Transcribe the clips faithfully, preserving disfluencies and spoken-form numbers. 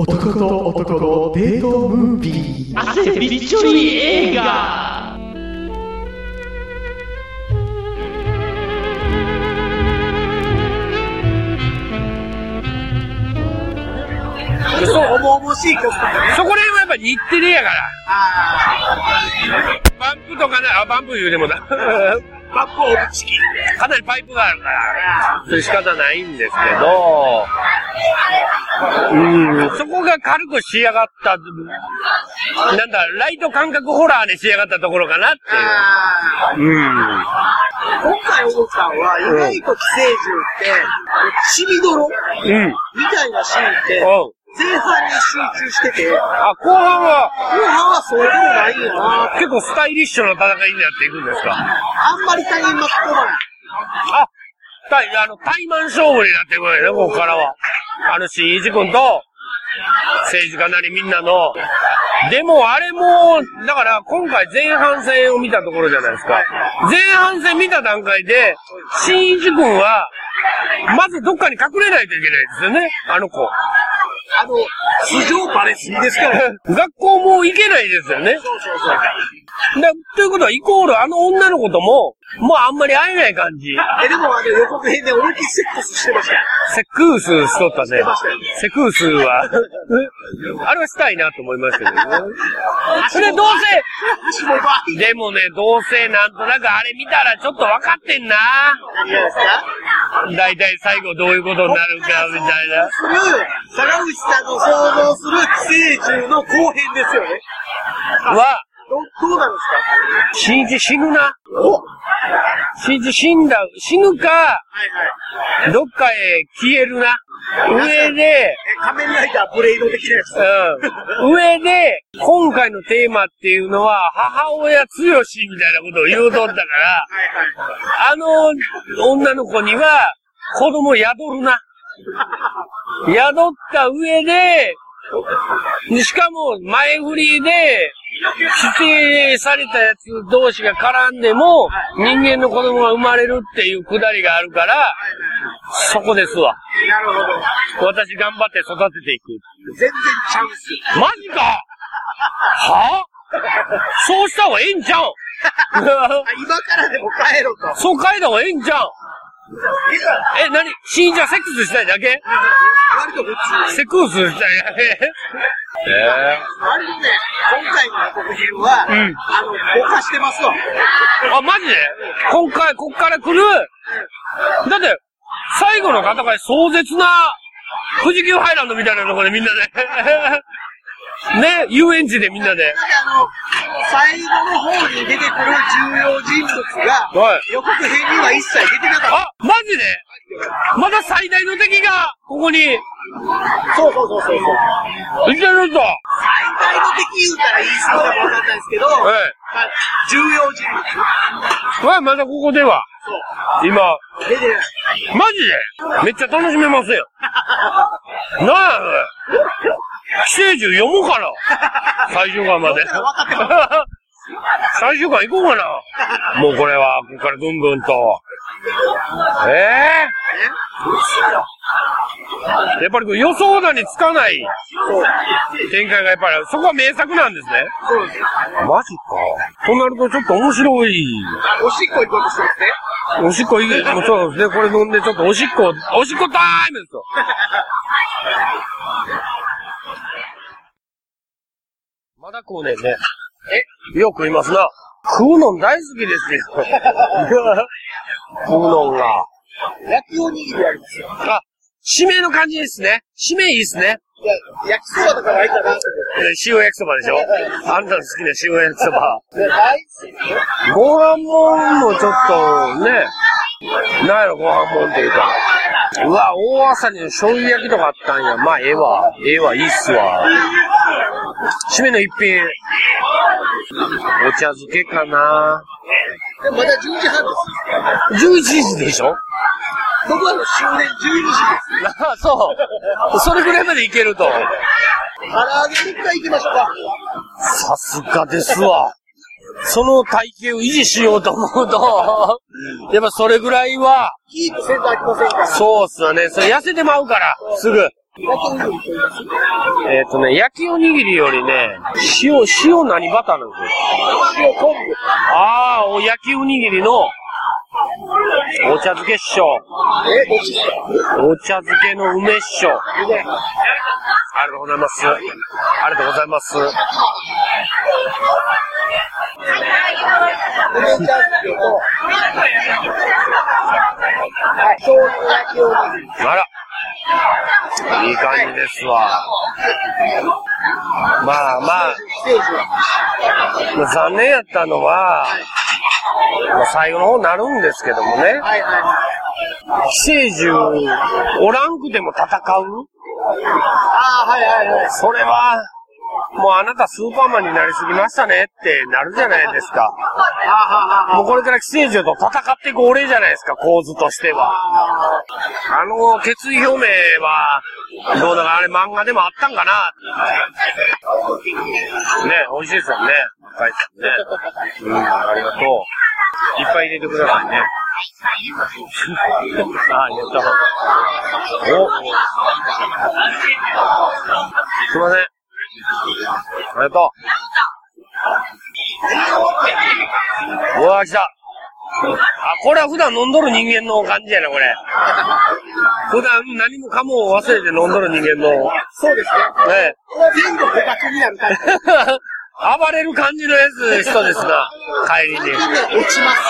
男と男のデートムービー。 汗びっちょり映画。 そう、重々しい曲とかね。 そこら辺はやっぱ日テレやから。バンプとかね、あ、バンプ言うでもだ。 バンプオブチキン。 かなりパイプがあるから、そういう仕方ないんですけど、うん、そこが軽く仕上がった、なんだ、ライト感覚ホラーで仕上がったところかなっていう。うん。 今回思ったのは、意外と寄生獣って、ちびどろうんみたいなシーンって、前半に集中してて、 あ、後半は、 後半はそうでもないよな。 結構スタイリッシュな戦いになっていくんですか？ あんまり他人巻き込まない。 あ、たい、あの、対マン勝負になってくるよね、ここからは。あの、しんいち君と、政治家なりみんなの。でも、あれも、だから、今回前半戦を見たところじゃないですか。前半戦見た段階で、しんいち君は、まずどっかに隠れないといけないですよね、あの子。 あの、素性バレすぎですから。 学校も行けないですよね。 そうそうそう。 だということは、イコールあの女の子とも、もうあんまり会えない感じ。 え、でもあの予告編で思いっきりセックスしてました。 セクースしとったね。セクースは、あれはしたいなと思いましたけどね。それどうせ、でもね、どうせなんとなくあれ見たらちょっと分かってんな。 何がですか？ だいたい最後どういうことになるか、みたいな。 する、坂口さんの想像する寄生獣の後編ですよね。 は、 ど、どうなんですか？ しんいち死ぬな。 おしんいち死んだ、死ぬか、 はいはい。 どっかへ消えるな。上で、 え、仮面ライダーブレイド的なやつ。 うん。上で、今回のテーマっていうのは、母親強しみたいなことを言うとったから、あの女の子には、子供宿るな。宿った上で、しかも前振りで、指定されたやつ同士が絡んでも、人間の子供が生まれるっていうくだりがあるから、そこですわ。 なるほど。 私頑張って育てていく。 全然ちゃうんすよ。 マジかはぁそうした方がええんちゃう今からでも帰ろうと。 そう帰った方がええんちゃうえ、なにしんいちはセックスしたいだけ割と普通。 セクースしたいだけえー、割とね、今回の予告編は、うん、あの、ぼかしてますわ。 あ、マジで今回、こっから来る、だって、最後の方が壮絶な、富士急ハイランドみたいなところでみんなで、ね、遊園地でみんなで。 あの、最後の方に出てくる重要人物が、はい、予告編には一切出てなかった。 あ、マジでまだ最大の敵が、ここに。 そうそうそうそう。 いけると。最大の敵言うたら言い過ぎかもわかんないですけど、はい、まあ、重要人物。 は、まだここでは。 そう。 今。 出てない。 マジでめっちゃ楽しめますよ。なあ、寄生獣読もうかな最終巻まで。最終巻行こうかなもうこれは、ここからぐんぐんと。ええー、やっぱり予想だにつかない展開がやっぱり、そこは名作なんですね。 そうです。 マジか。となるとちょっと面白い。 おしっこ行こうとしてますね。 おしっこ行く、そうですね。これ飲んでちょっとおしっこ、おしっこタイムですよ。まだ食うねんね。えよく食いますな。食うの大好きですよ。食うのが。 焼きおにぎりありますよ。 あ、締めの感じですね。締めいいっすね。 いや、焼きそばとかないかなって。 塩焼きそばでしょあんたの好きな塩焼きそば。 大好き。 ご飯もんもちょっとね、なんやろご飯もんっていうか。うわ、大朝に醤油焼きとかあったんや。まあ、ええわ。ええわ、いいっすわ。締めの一品。お茶漬けかな。 でもまだじゅうじはんです。 じゅういちじでしょ僕は終電じゅうにじです。 ああ、そう。それぐらいまでいけると。 唐揚げ一回行きましょうか。 さすがですわ。その体型を維持しようと思うと、やっぱそれぐらいは。 キープせんとあきませんから。 そうっすよね。それ痩せてまうから、すぐ。 えっとね、焼きおにぎりよりね、塩、塩何バターなんですよ。 塩昆布。 あー、お焼きおにぎりの、お茶漬けっしょ。 え、どっちですか？ お茶漬けの梅っしょ。ありがとうございます。ありがとうございます。 梅茶漬けと、はい、醤油焼きおにぎり。 あら。いい感じですわ。まあまあ、残念やったのは、まあ、最後の方になるんですけどもね。 はいはいはい。 寄生獣、おらんくても戦う？ ああ、はいはいはい。 それは、もうあなたスーパーマンになりすぎましたねってなるじゃないですか。もうこれから寄生獣と戦っていく俺じゃないですか、構図としては。あの決意表明は、どうだかあれ漫画でもあったんかな。ね、美味しいですよね。深井さんね。うん、ありがとう。いっぱい入れてくださいね。あ、入れた。お、すいません。ありがとう。うわー来た。あ、これは普段飲んどる人間の感じやな、これ。普段何もかも忘れて飲んどる人間の。 そうですね。 ね。 全部捕獲になる感じ。 暴れる感じのやつ、人ですな。帰りに。 落ちます。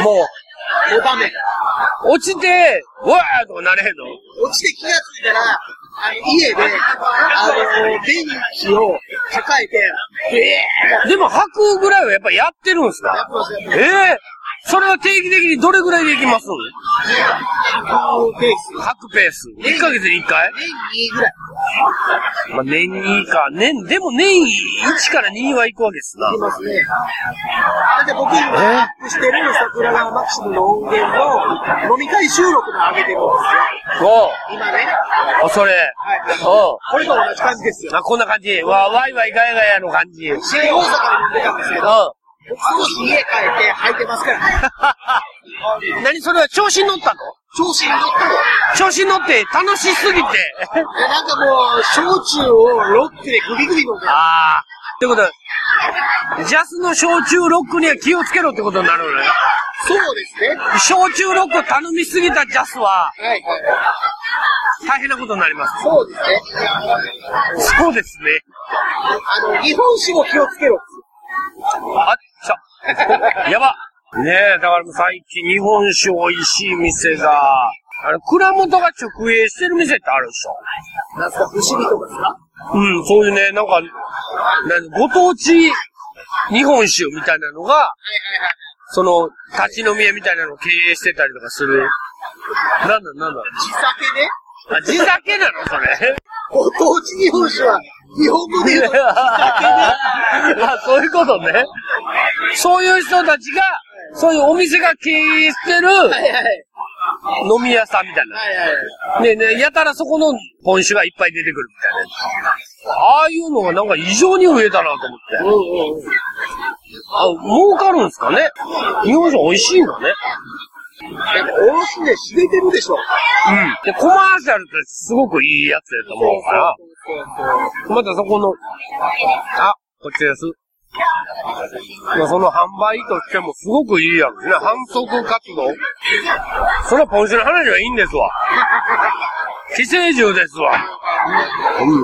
もう。 もうダメ。 落ちて、うわーとかなれへんの？ 落ちて気がついたら、あの、家で、あの、電気を抱えて、えー、 でも吐くぐらいはやっぱやってるんですか？ やってますよ。 ええー、それは定期的にどれぐらいできます吐くペース。 吐くペース。いっかげつにいっかい？ 年にぐらい。 まあ、年にか。年、でも年いちからには行くわけですな。 行きますね。だって僕今アップしてる桜川マキシムの音源の飲み会収録の上げてるんですよ。 おう。 今ね。 お、それ。 はい。 おう。 これと同じ感じですよ。 あ、こんな感じ。わ、ワイワイガヤガヤの感じ。 新大阪で飲んでたんですけど、少し家帰って吐いてますからね。 何それは調子に乗ったの？ 調子に乗ったの。 調子に乗って楽しすぎて。 なんかもう、焼酎をロックでグビグビ飲んでる。 ああ。ってことは、ジャスの焼酎ロックには気をつけろってことになるのね。 そうですね。 焼酎ロックを頼みすぎたジャスは、 はいはい。 大変なことになります。 そうですね。 そうですね。 あの、日本酒も気をつけろ。 あっちゃ。やば。ねえ、だから最近日本酒美味しい店が、あの、蔵元が直営してる店ってあるでしょ。 なんすか、不思議とかですか？ うん、そういうね、なんか、なんご当地日本酒みたいなのが、 はいはいはい。 その、立ち飲み屋みたいなのを経営してたりとかする。なんだなんだ。 地酒ね。 あ、地酒なのそれ。 ご当地日本酒は、日本語で言うと地酒ね。 あ、そういうことね。そういう人たちが、そういうお店が経営してる、 はいはい。 飲み屋さんみたいな。 はいはい。 ねね、やたらそこの本酒がいっぱい出てくるみたいな。ああいうのがなんか異常に増えたなと思って。 うんうんうん。 あ、儲かるんですかね？日本酒美味しいんだね。 なんか、おろしで知れてるでしょ。 うん。で、コマーシャルとしてすごくいいやつやと思うから、またそこの、あ、こっちです。まあ、その販売としてもすごくいいやろね。販促活動。それはポン酒の話はいいんですわ。寄生獣ですわ。うん。 ま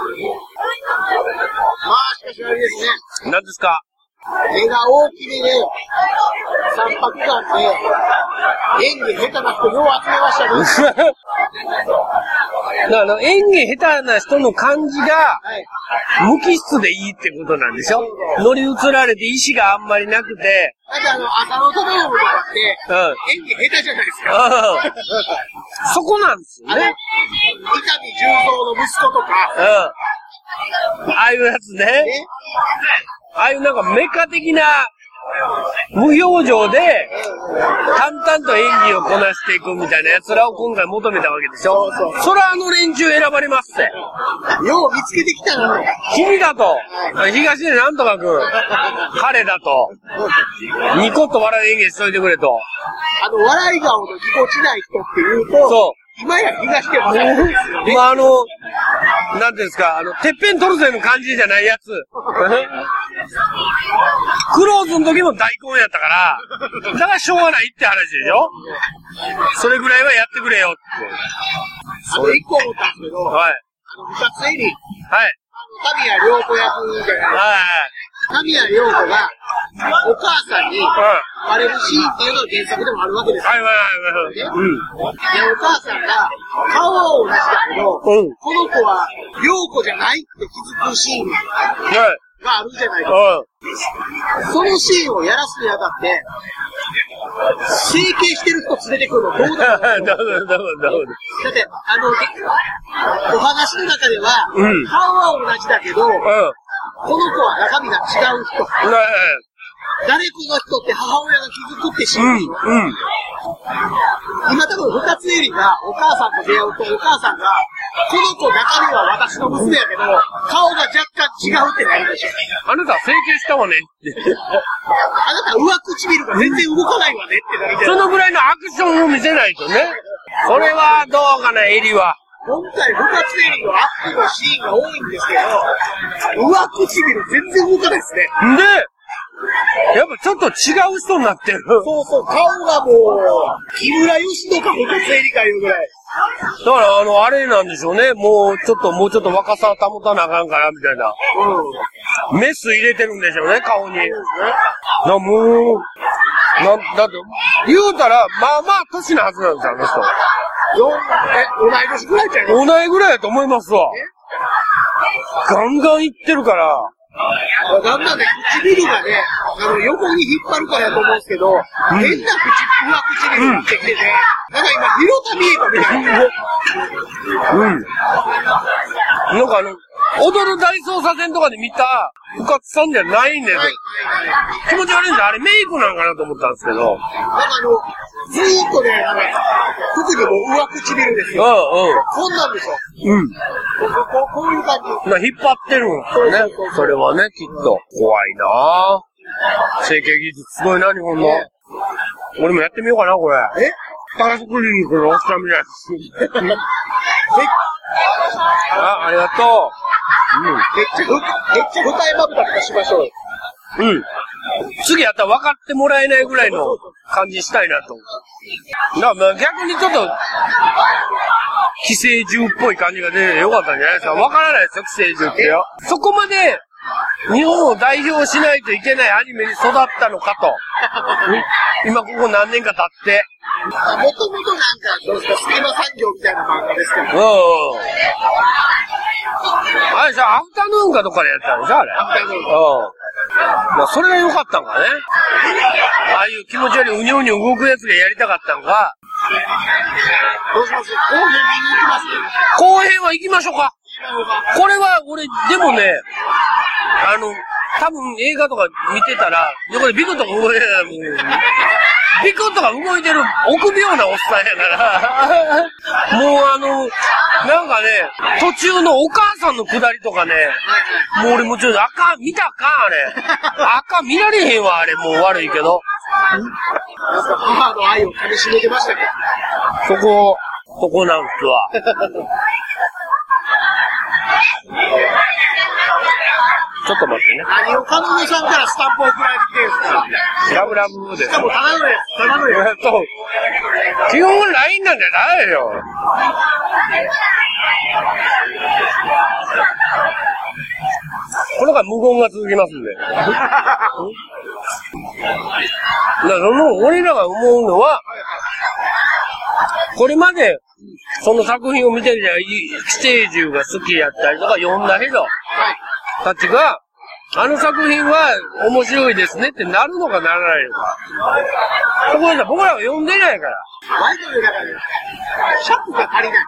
あ、しかしあれですね。 何ですか？ 目が大きめで、三白眼で、演技下手な人よう集めましたね。 だから演技下手な人の感じが、 はい。 無機質でいいってことなんでしょ？乗り移られて意志があんまりなくて。 だってあの、浅野忠信とかって、 うん。 演技下手じゃないですか。 うん。そこなんですよあの、伊ね。 丹十三の息子とか、 うん。ああいうやつね。 ね。 ああいうなんかメカ的な、無表情で、淡々と演技をこなしていくみたいな奴らを今回求めたわけでしょ。 そうそうそらあの連中選ばれますって。 よう見つけてきたな。 君だと、東出なんとかくん、彼だと、ニコッと笑う演技しといてくれと。 あの、笑い顔のぎこちない人っていうと、 そ今や東で分かるんですよね。 まあ、あの、なんていうんですか、あの、てっぺん取るぜの感じじゃないやつ。クローズの時も大根やったから、だからしょうがないって話でしょ。それぐらいはやってくれよって。 あと一個思ったんですけど、 はい。 あの、二つエリ、 はい。 あの、神谷涼子役じゃないですか。 はい。 神谷涼子が、お母さんに、バレるシーンっていうのが原作でもあるわけですよ。 はいはいはいはい。うん。 で、お母さんが、顔は同じだけど、 うん、 この子は、涼子じゃないって気づくシーンがあるじゃないですか。 はい。 そのシーンをやらすにあたって、整形してる人連れてくるのどうだろうどうぞどうぞどうぞ。 だって、あの、お話の中では、 うん、 顔は同じだけど、うん、この子は中身が違う人。誰かの人って母親が気づくってシーン。うんうん、今多分二つエリがお母さんと出会うと、お母さんが、この子中身は私の娘やけど、顔が若干違うってなるでしょ。 あなた整形したわねって。 あなた上唇が全然動かないわねってなるじゃん。 そのぐらいのアクションを見せないとね。それはどうかな、エリは。 今回、二つエリのアップのシーンが多いんですけど、上唇全然動かないですね。 んで、やっぱちょっと違う人になってる。 そうそう、顔がもう、木村義人か二つエリかいうぐらい。 だから、あの、あれなんでしょうね。もう、ちょっと、もうちょっと若さ保たなあかんから、みたいな。うん。メス入れてるんでしょうね、顔に。な、もう、な、だって、言うたら、まあまあ、年のはずなんですよ、あの人。 よえ、同い年ぐらいじゃない同いぐらいやと思いますわ。ガンガンいってるから。 だんだんね、唇がね、あの、横に引っ張るからやと思うんですけど、うん、変な口、上唇になってきてて、うん、なんか今、広田見えたみたいな。 うん。なんかあの、踊る大捜査線とかで見た、深津さんじゃないんですよ。気持ち悪いんですよ。あれメイクなんかなと思ったんですけど。なんかあの、ずーっとね、あの、特にもう上唇ですよ。 うんうん。 こんなんでしょ。 うん。 こう、こういう感じ。 な、引っ張ってるんですよね。そうそうそう、それはね、きっと。怖いなぁ。整形技術すごいな、日本の。ね、俺もやってみようかな、これ。えパラスクリニックのおっさんみたいな。あ、ありがとう。うん。めっちゃ、 めっちゃ二重まぶたとかしましょうよ。 うん。次やったら分かってもらえないぐらいの感じしたいなと思う。だから逆にちょっと、寄生獣っぽい感じが出てよかったんじゃないですか。分からないですよ、寄生獣ってよ。そこまで、日本を代表しないといけないアニメに育ったのかと。今ここ何年か経って。 もともとなんか、どうですか、隙間産業みたいな漫画ですから。うん。 あれじゃあ、アフタヌーンかどっかでやったんでしょ、あれ。 アフタヌーン。うん。 まあ、それが良かったんかね。ああいう気持ち悪いうにょうにょ動くやつがやりたかったんか。 どうします？後編見に行きますけど。後編は行きましょうか。これは、俺、でもね、あの、多分映画とか見てたら、横でビクとか動いてたら、もう、ビクとか動いてる臆病なおっさんやから、もうあの、なんかね、途中のお母さんのくだりとかね、もう俺もちょっとあかん、見たかあれ。あかん、見られへんわ、あれ、もう悪いけど。 なんか母の愛を噛み締めてましたけど。そこ、そこなんすわ。ちょっと待ってね。 何を彼女さんからスタンプを送られてきてるんですか？ ラブラブです。 しかもただのやつ、ただのやつ。 基本 ライン なんじゃないよ。これが無言が続きますんで。だからその俺らが思うのは、これまでその作品を見てるじゃん、寄生獣が好きやったりとか読んだけど、たちが、あの作品は面白いですねってなるのかならないのか。そこでさ、僕らは読んでないから。 ワイドの中で、尺が足りない。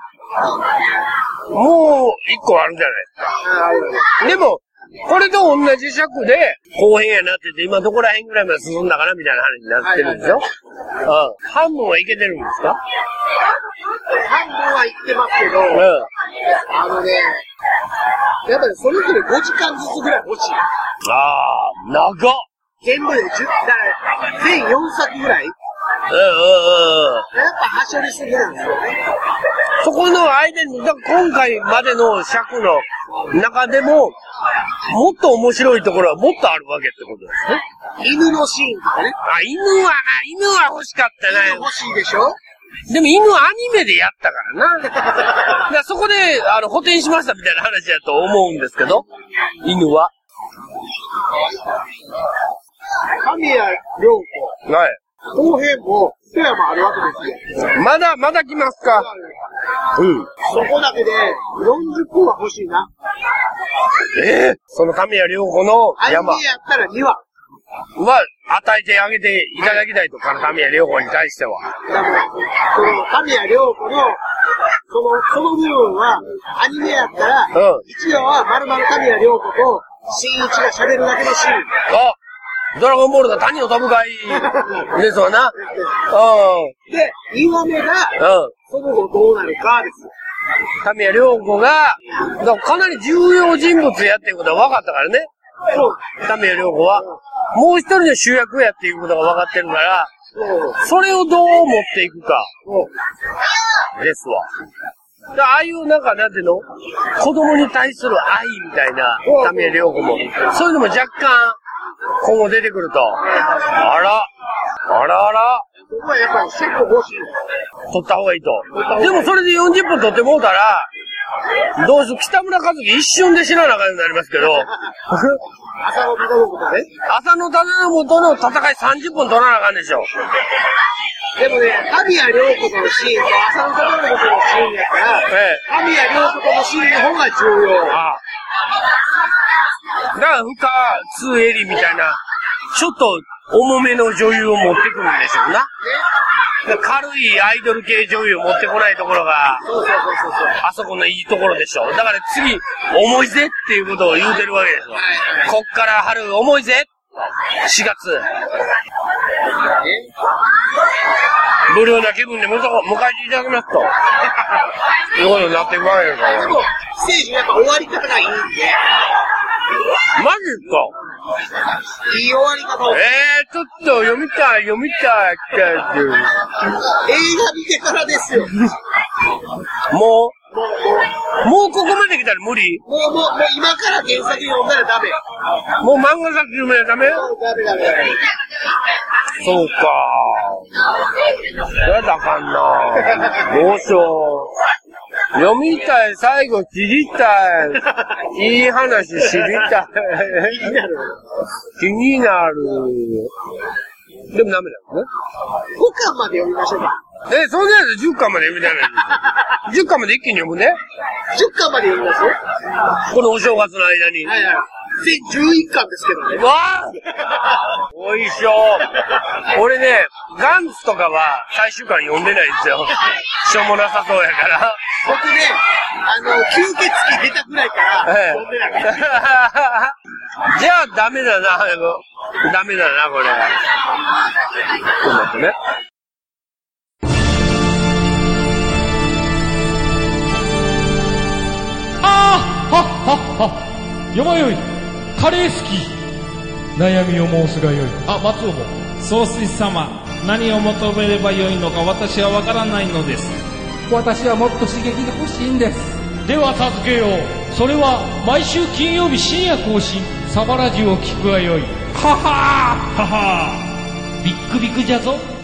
もう一個あるじゃないですか。でも、これと同じ尺で後編やなってて、今どこら辺ぐらいまで進んだかなみたいな話になってるんですよ。はいはいはい、うん。半分はいけてるんですか？ 半分はいってますけど、うん、あのね、やっぱりそれぞれごじかんずつぐらい欲しい。 ああ、長っ。 全部でじゅう、だから全よんさくぐらいうんうんうん。 やっぱはしょりすぎなんですよね。 そこの間に、だから今回までの尺の中でも、もっと面白いところはもっとあるわけってことですね。 犬のシーンとかね。 あ、犬はな、犬は欲しかったね。 犬欲しいでしょ。 でも犬アニメでやったからな。だからそこで、あの、補填しましたみたいな話だと思うんですけど、犬は。 神谷涼子。 はい。 後編も、一山あるわけですよ。 まだ、まだ来ますか。うん。 そこだけで、よんじゅっぷんは欲しいな。 ええ、その神谷涼子の山。 アニメやったらにわ。 は、与えてあげていただきたいと、神谷涼子に対しては。 だから、その、神谷涼子の、その、その部分は、アニメやったら、 うん。 一話は丸々神谷涼子と、新一が喋るだけのシーン。 あ、ドラゴンボールが谷を飛ぶかいですわな。うで、にわめが、 ん。うん。 その後どうなるかです。 神谷涼子が、だからかなり重要人物やっていうことは分かったからね。 そう。 神谷涼子は。もう一人の主役やっていうことが分かってるから、それをどう持っていくか。ですわ。だああいうなんか、なんていうの子供に対する愛みたいな、神谷涼子も。そういうのも若干、今後出てくると。あら、あらあら。 そこはやっぱりセット欲しい。 撮った方がいいと。でもそれでよんじゅっぷん撮ってもうたら、どうしよう、北村和樹一瞬で死ななあかんようになりますけど、 浅野忠信とね。 浅野忠信との戦いさんじゅっぷん撮らなあかんでしょ。 でもね、神谷涼子とのシーンと浅野忠信とのシーンやから、 ええ、 神谷涼子とのシーンの方が重要。 ああ。だから、深津絵里みたいな、ちょっと重めの女優を持ってくるんでしょうな。軽いアイドル系女優を持ってこないところが、 そうそうそうそう。 あそこのいいところでしょ。だから次、重いぜっていうことを言うてるわけですよ。こっから春重いぜ !しがつ。無料な気分で迎えていただきますと。いうことになっていくわけですから。 でも、ステージやっぱ終わり方がいいんで。 マジですか？ いい終わり方を。 えー、ちょっと読みたい、読みたいっていう。 映画見てからですよ。 もう、もうここまで来たら無理？ もう、もう、もう今から原作読んだらダメ。 もう漫画作読めなダメ？ ダメダメダメ。 そうか。やだかんな。どうしよう。読みたい、最後知りたい。いい話知りたい。 気になる。 気になる。でもダメだよね。 ごかんまで読みましょうか。 え、そんなやつじゅっかんまで読みたいな。じゅっかんまで一気に読むね。 じゅっかんまで読みますよ。 このお正月の間に。 はいはい。全じゅういっかんですけどね。 わあおいしょ。俺ね、ガンツとかは最終巻読んでないんですよ。しょうもなさそうやから。 僕ね、あの、吸血鬼出たぐらいからええ読んでなかった。 じゃあダメだな、ダメだな、これ。ちょっと待ってね。 あーはっはっは。よまよい、カレー好き。悩みを申すがよい。あ、松尾も。 総帥様、何を求めればよいのか私はわからないのです。 私はもっと刺激が欲しいんです。 では助けよう。それは毎週金曜日深夜更新、サバラジュを聞くがよい。 ははーははービックビックじゃぞ。